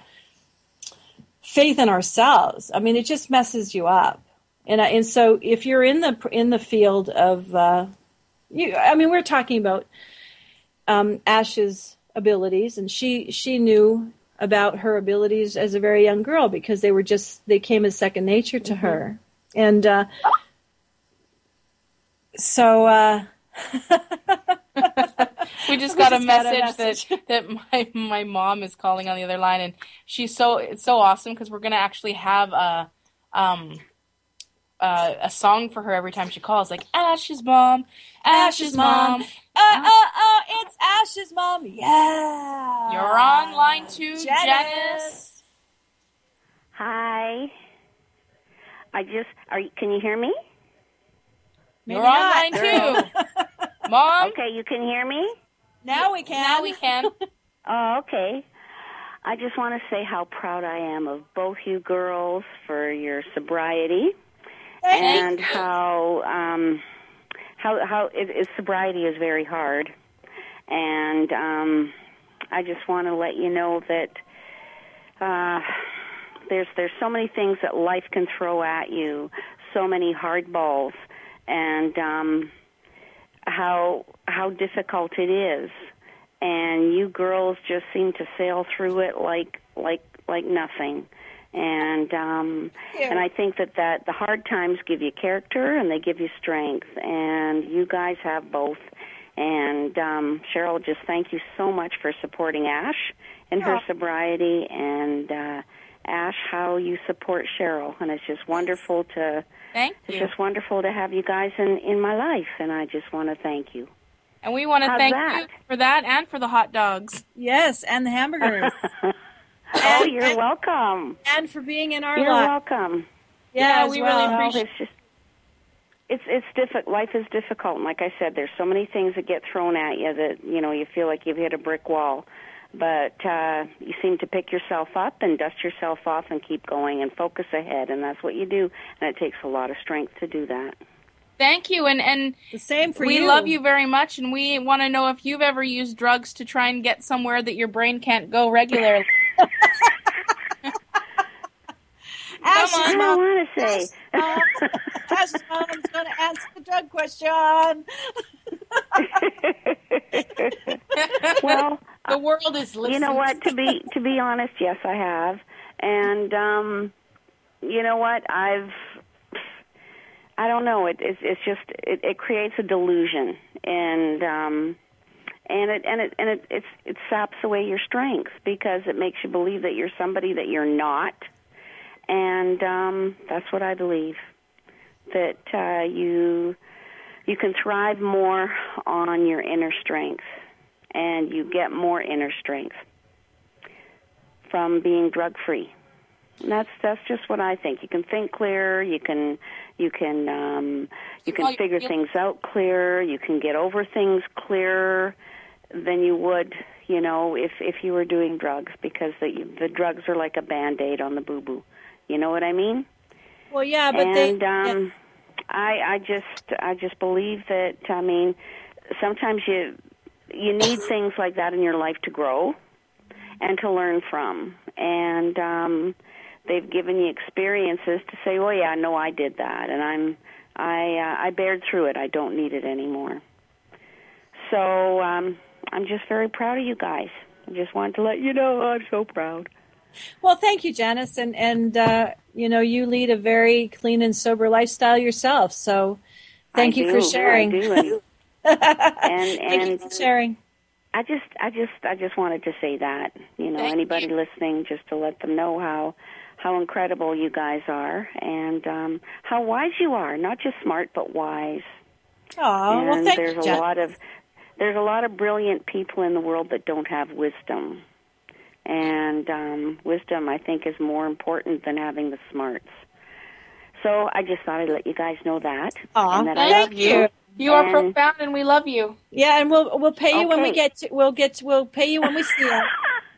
faith in ourselves. I mean, it just messes you up. And I, and so if you're in the in the field of, uh, you, I mean, we're talking about um, Ash's abilities, and she she knew about her abilities as a very young girl because they were just they came as second nature to Mm-hmm. her. And uh, so uh, we just We got a just got a message, message. that that my my mom is calling on the other line, and she's so it's so awesome because we're gonna actually have a um uh, a song for her every time she calls, like Ash's mom, Ash's, Ash's mom. mom. Uh, uh, uh, it's Ash's mom. Yeah. You're on line two, Janice. Janice. Hi. I just are. You, can you hear me? Maybe You're on not. line two, Mom. Okay, you can hear me. Now we can. Now we can. Oh, okay. I just want to say how proud I am of both you girls for your sobriety, Thank and you. how um, how how it, it, sobriety is very hard. And um, I just want to let you know that uh, there's there's so many things that life can throw at you, so many hard balls, and um, how how difficult it is. And you girls just seem to sail through it like like like nothing. And um, Yeah. and I think that, that the hard times give you character and they give you strength. And you guys have both. And um, Cheryl, just thank you so much for supporting Ash in her Oh. sobriety, and uh, Ash, how you support Cheryl. And it's just wonderful to Thank it's you. just wonderful to have you guys in, in my life. And I just want to thank you. And we want to How's thank that? you for that and for the hot dogs. Yes, and the hamburgers. Oh, And- you're and- welcome. and for being in our You're life. welcome. Yeah, Yeah, as we well. really Well, appreciate- it's just it's it's difficult. Life is difficult, and like I said, there's so many things that get thrown at you that you know you feel like you've hit a brick wall. But uh, you seem to pick yourself up and dust yourself off and keep going and focus ahead, and that's what you do. And it takes a lot of strength to do that. Thank you, and and The same for we you. love you very much, and we want to know if you've ever used drugs to try and get somewhere that your brain can't go regularly. Ash's Come on. I mom. don't want to say. Um, Ash's mom's going to answer the drug question. Well, The world is listening. you know what? To be to be honest, yes, I have, and um, you know what? I've I don't know. It, it's it's just it, it creates a delusion, and um, and it and it and it it's, it saps away your strength because it makes you believe that you're somebody that you're not, and um, that's what I believe. that uh, you you can thrive more on your inner strength, and you get more inner strength from being drug-free. And that's that's just what I think. You can think clearer. You can you can um, you can figure things out clearer. You can get over things clearer than you would, you know, if if you were doing drugs, because the the drugs are like a Band-Aid on the boo-boo. You know what I mean? Well, yeah, but and, they. um, Yeah. I I just I just believe that. I mean, sometimes you you need things like that in your life to grow and to learn from, and um, they've given you experiences to say, "Oh yeah, no, I did that, and I'm I uh, I bared through it. I don't need it anymore." So um, I'm just very proud of you guys. I just wanted to let you know I'm so proud. Well, thank you, Janice, and and uh, you know, you lead a very clean and sober lifestyle yourself. So, thank I you do, for sharing. I do, and and, thank and you for sharing. I just, I just, I just wanted to say that. You know, Thank anybody you. listening, just to let them know how how incredible you guys are, and um, how wise you are. Not just smart, but wise. Oh, and well, thank there's you, a Janice. lot of there's a lot of brilliant people in the world that don't have wisdom. And um, wisdom, I think, is more important than having the smarts. So I just thought I'd let you guys know that. Aw, and that I thank love you. you. You are And- profound, and we love you. Yeah, and we'll we'll pay you when we Okay. get to, we'll get to, we'll pay you when we see you.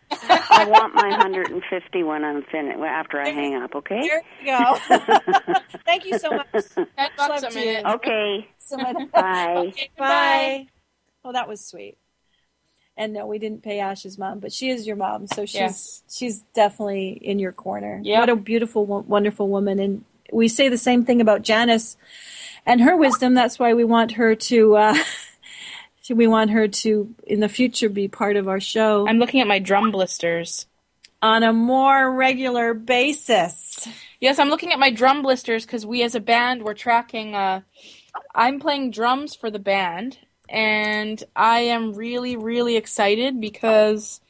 I want my one hundred fifty when I'm finished, after I hang up, okay? There you go. Thank you so much. Ten bucks Love a to you. minute. Okay, So much. bye. Okay, goodbye. Bye. Oh, that was sweet. And no, we didn't pay Ash's mom, but she is your mom, so she's Yes. she's definitely in your corner. Yep. What a beautiful, wo- wonderful woman. And we say the same thing about Janice and her wisdom. That's why we want her to. Uh, we want her to, in the future, be part of our show I'm looking at my drum blisters. on a more regular basis. Yes, I'm looking at my drum blisters because we as a band, we're tracking, uh, I'm playing drums for the band, and I am really, really excited because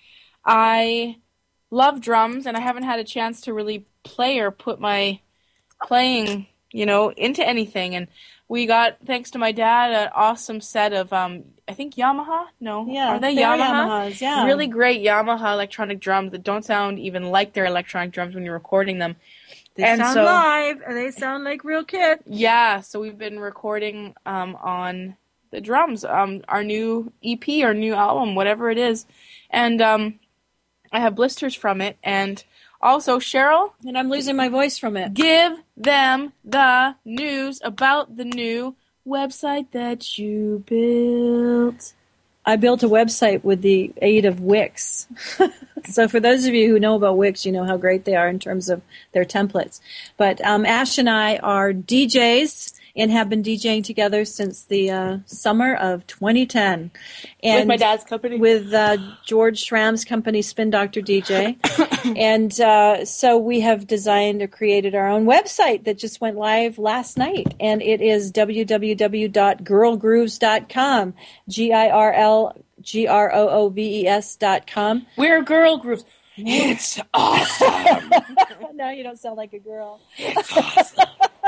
I love drums, and I haven't had a chance to really play or put my playing, you know, into anything, and we got, thanks to my dad, an awesome set of, um, I think Yamaha? No. Yeah, Are they they're Yamaha? Yamahas, yeah. Really great Yamaha electronic drums that don't sound even like their electronic drums when you're recording them. They and sound so, live, and they sound like real kids. Yeah, so we've been recording um, on the drums, um, our new E P, our new album, whatever it is. And um, I have blisters from it. And also, Cheryl, And I'm losing my voice from it. give them the news about the new website that you built. I built a website with the aid of Wix. So for those of you who know about Wix, you know how great they are in terms of their templates. But um, Ash and I are D Js and have been DJing together since the uh, summer of twenty ten. And With my dad's company. With uh, George Schramm's company, Spin Doctor D J. And uh, so we have designed or created our own website that just went live last night. And it is w w w dot girl grooves dot com, G I R L G R O O V E S dot com. We're girl groups. It's awesome. No, you don't sound like a girl. It's awesome.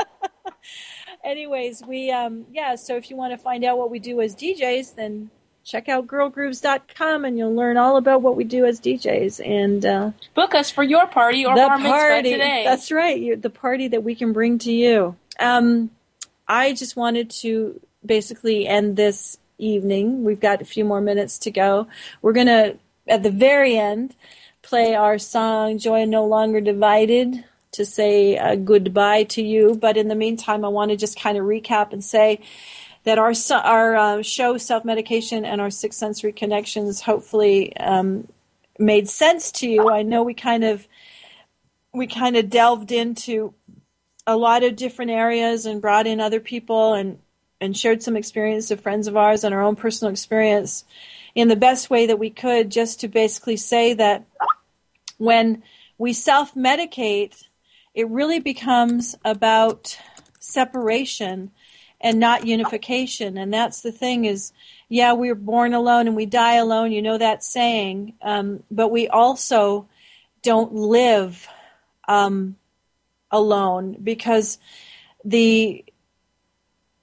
Anyways, we, um, yeah, so if you want to find out what we do as D Js, then check out girl grooves dot com and you'll learn all about what we do as D Js. And uh, Book us for your party or the bar mitzvah party, today. that's right, you, the party that we can bring to you. Um, I just wanted to basically end this evening. We've got a few more minutes to go. We're going to, at the very end, play our song, Joy No Longer Divided, to say uh, goodbye to you. But in the meantime, I want to just kind of recap and say that our our uh, show, Self-Medication and our Six Sensory Connections, hopefully um, made sense to you. I know we kind of we kind of delved into a lot of different areas and brought in other people and, and shared some experience of friends of ours and our own personal experience in the best way that we could, just to basically say that when we self-medicate, it really becomes about separation and not unification. And that's the thing is, yeah, we're born alone and we die alone. You know that saying. Um, but we also don't live um, alone, because the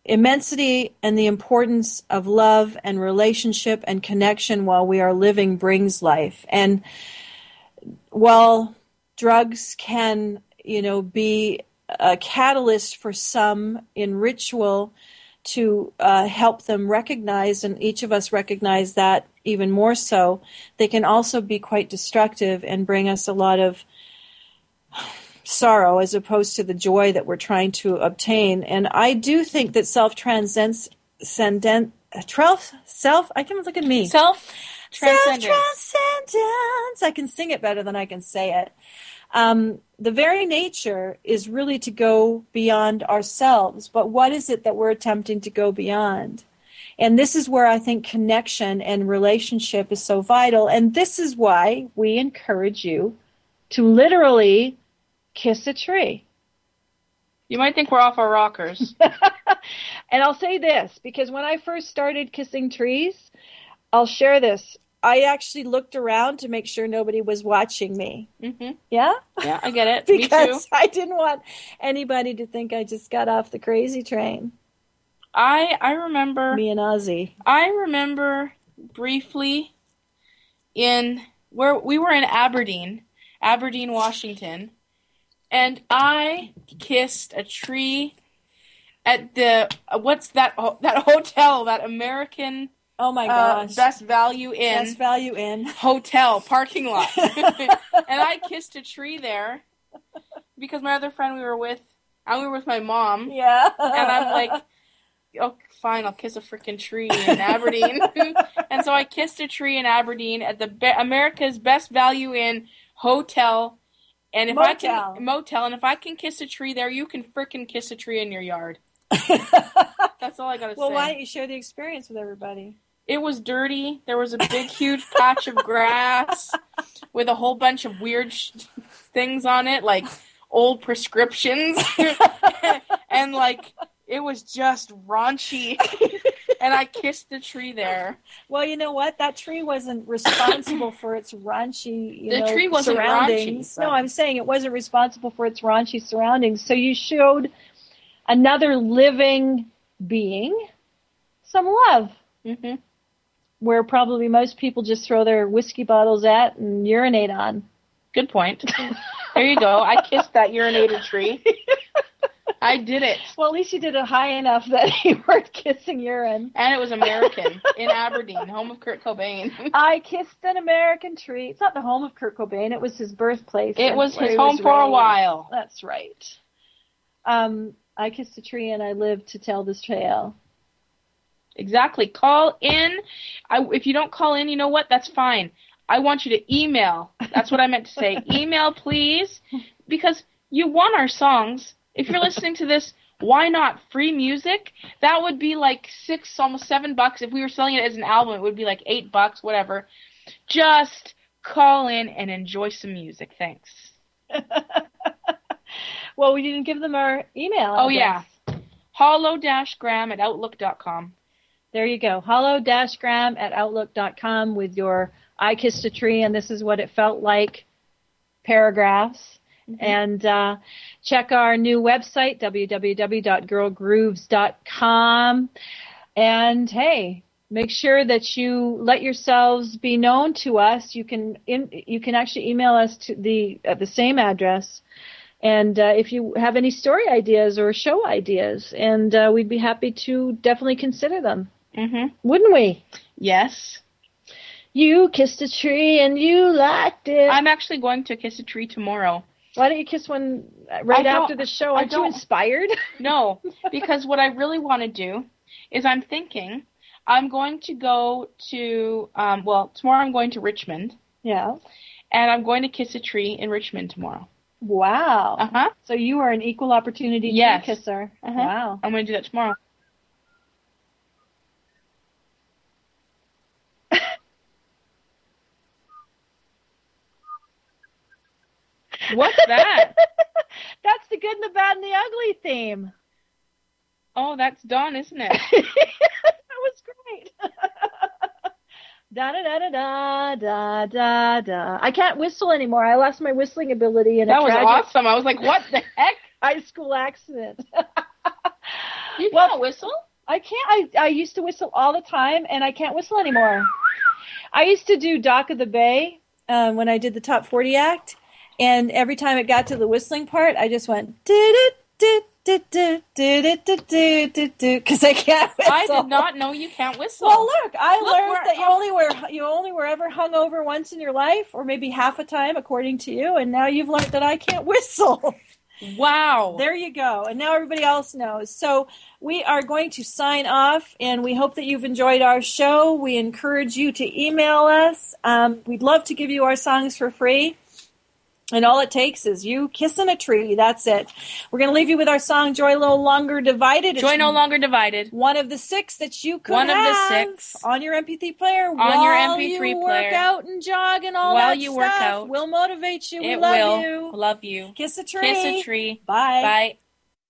immensity and the importance of love and relationship and connection while we are living brings life. And while drugs can, you know, be a catalyst for some in ritual to uh, help them recognize, and each of us recognize that even more so, they can also be quite destructive and bring us a lot of sorrow as opposed to the joy that we're trying to obtain. And I do think that self-transcendent, self, I can look at me. Self-transcendence. Self-transcendence. I can sing it better than I can say it. Um, the very nature is really to go beyond ourselves. But what is it that we're attempting to go beyond? And this is where I think connection and relationship is so vital. And this is why we encourage you to literally kiss a tree. You might think we're off our rockers. And I'll say this, because when I first started kissing trees, I'll share this. I actually looked around to make sure nobody was watching me. Mm-hmm. Yeah? Yeah, I get it. Because Me too. I didn't want anybody to think I just got off the crazy train. I I remember... Me and Ozzy. I remember briefly in... where we were in Aberdeen, Aberdeen, Washington, and I kissed a tree at the... what's that that hotel, that American... Oh my Uh, gosh. Best Value Inn. Best Value Inn. Hotel parking lot. And I kissed a tree there because my other friend we were with, and we were with my mom. Yeah. And I'm like, oh, fine, I'll kiss a freaking tree in Aberdeen. And so I kissed a tree in Aberdeen at the Be- America's Best Value Inn hotel. And if motel. I can motel, and if I can kiss a tree there, you can freaking kiss a tree in your yard. That's all I gotta well, say. Well, why don't you share the experience with everybody? It was dirty. There was a big, huge patch of grass with a whole bunch of weird sh- things on it, like old prescriptions. And, like, it was just raunchy. And I kissed the tree there. Well, you know what? That tree wasn't responsible for its raunchy, you the know, tree wasn't surroundings. Raunchy, but... No, I'm saying it wasn't responsible for its raunchy surroundings. So you showed another living being some love. Mm-hmm. Where probably most people just throw their whiskey bottles at and urinate on. Good point. There you go. I kissed that urinated tree. I did it. Well, at least you did it high enough that you weren't kissing urine. And it was American, in Aberdeen, home of Kurt Cobain. I kissed an American tree. It's not the home of Kurt Cobain. It was his birthplace. It was his home was for raised. a while. That's right. Um, I kissed a tree and I lived to tell this tale. Exactly. Call in. I, if you don't call in, you know what? That's fine. I want you to email. That's what I meant to say. Email, please, because you want our songs. If you're listening to this, why not? Free music? That would be like six, almost seven bucks. If we were selling it as an album, it would be like eight bucks, whatever. Just call in and enjoy some music. Thanks. Well, we didn't give them our email address. Oh, yeah. hollow-gram at outlook dot com. There you go. hollow-gram at outlook dot com with your I Kissed a Tree and This Is What It Felt Like paragraphs. Mm-hmm. And uh, check our new website, w w w dot girl grooves dot com. And, hey, make sure that you let yourselves be known to us. You can in, you can actually email us to the at the same address. And uh, if you have any story ideas or show ideas, and uh, we'd be happy to definitely consider them. Mm-hmm. Wouldn't we? Yes. You kissed a tree and you liked it. I'm actually going to kiss a tree tomorrow. Why don't you kiss one right after the show? Aren't you inspired? No, because what I really want to do is I'm thinking I'm going to go to, um, well, tomorrow I'm going to Richmond. Yeah. And I'm going to kiss a tree in Richmond tomorrow. Wow. Uh-huh. So you are an equal opportunity yes. tree kisser. Uh-huh. Wow. I'm going to do that tomorrow. What's that? That's the good and the bad and the ugly theme. Oh, that's done, isn't it? That was great. Da da da da da da da. I can't whistle anymore. I lost my whistling ability in that a was tragic awesome. I was like, what the heck? high school accident. You Well, can't whistle. I can't. I, I used to whistle all the time, and I can't whistle anymore. I used to do Dock of the Bay um, when I did the Top forty act, and every time it got to the whistling part, I just went did it did did did did it did did did did because I can't whistle. I did not know you can't whistle. Well, look, I Look learned where- that you only were you only were ever hungover once in your life, or maybe half a time, according to you, and now you've learned that I can't whistle. Wow. There you go. And now everybody else knows. So we are going to sign off, and we hope that you've enjoyed our show. We encourage you to email us. Um, we'd love to give you our songs for free. And all it takes is you kissing a tree. That's it. We're going to leave you with our song, Joy No Longer Divided. It's Joy No Longer Divided. one of the six that you could One of the have six. on your M P three player On while your M P three you player. work out and jog and all While that you stuff. work out. We'll motivate you. We It love will. you. Love you. Kiss a tree. Kiss a tree. Bye. Bye.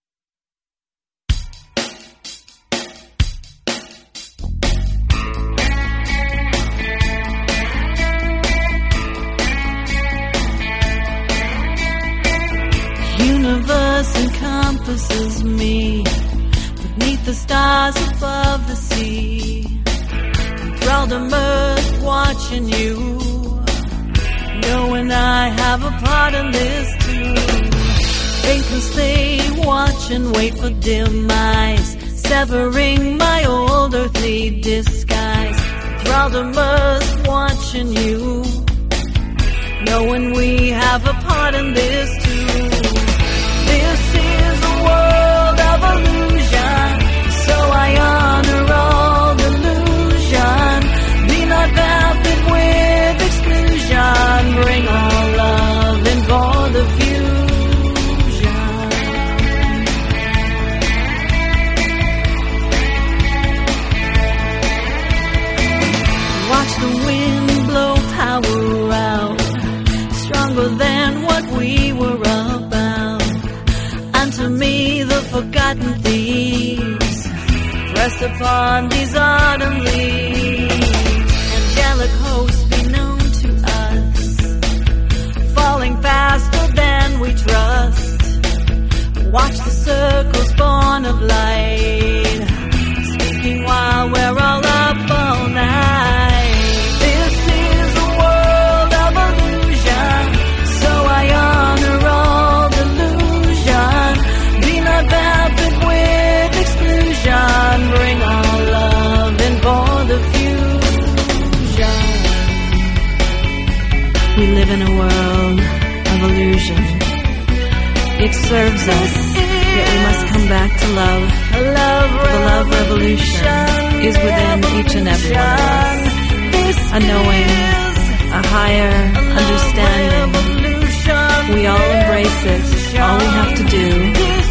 Universe encompasses me beneath the stars above the sea. Enthralled on earth watching you, knowing I have a part in this too. Faithlessly watch and wait for demise, severing my old earthly disguise. Enthralled on earth watching you, knowing we have a part in this too. This is a world of illusion, so I honor all delusion. Be not vapid with exclusion, bring all love in for the fusion. Watch the wind blow power out, stronger than what we were about. Unto me the forgotten thieves pressed upon these autumn leaves. Angelic hosts be known to us, falling faster than we trust. Watch the circles born of light, speaking while we're all up all night. This is a world of illusion, so I honor all delusion. Be not vapid with exclusion, bring all love in for the fusion. We live in a world of illusion. It serves us, yet we must come back to love. A love the love revolution is within each and every one of us. A knowing, a higher understanding. We all embrace it. All we have to do